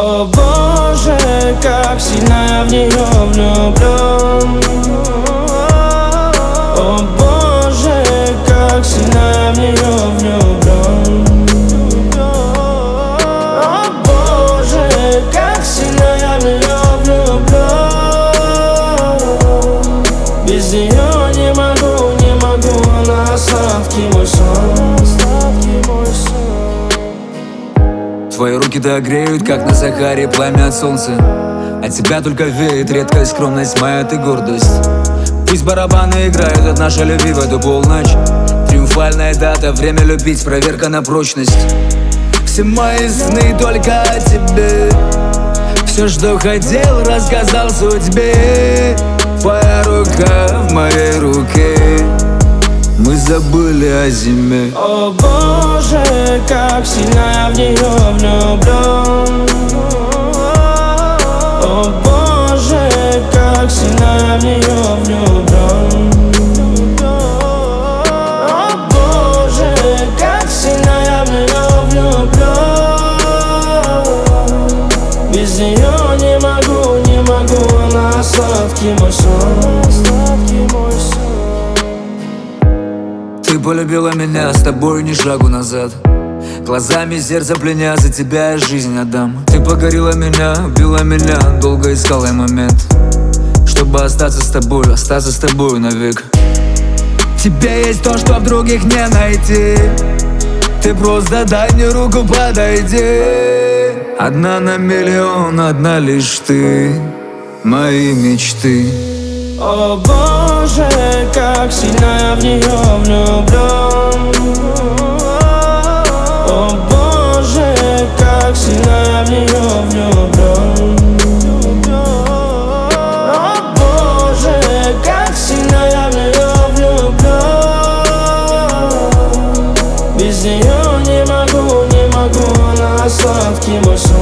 О боже, как сильно я в нее влюблен. О боже, как сильно я в нее влюблен. О боже, как сильно я в нее влюблен. Без нее не могу, она сладкий мой сон. Твои руки догреют, как на Сахаре пламя от солнца. От тебя только веет редкая скромность, моя ты гордость. Пусть барабаны играют от нашей любви в эту полночь. Триумфальная дата, время любить, проверка на прочность. Все мои сны только о тебе. Все, что хотел, рассказал судьбе. Твоя рука в моей руке, мы забыли о зиме. О боже, как сильно я в нее влюблен. О боже, как сильно я в нее влюблен. О боже, как сильно я в нее влюблен. Без нее не могу, она сладкий мой сон. Ты полюбила меня, с тобой ни шагу назад. Глазами сердце пленя, за тебя я жизнь отдам. Ты покорила меня, убила меня, долго искал я момент, чтобы остаться с тобой навек. В тебе есть то, что в других не найти. Ты просто дай мне руку, подойди. Одна на миллион, одна лишь ты, мои мечты. О боже, как сильно я в нее влюблен. О боже, как сильно я в нее влюблен. О боже, как сильно я в нее влюблен. Без нее не могу, она сладкий мой сон.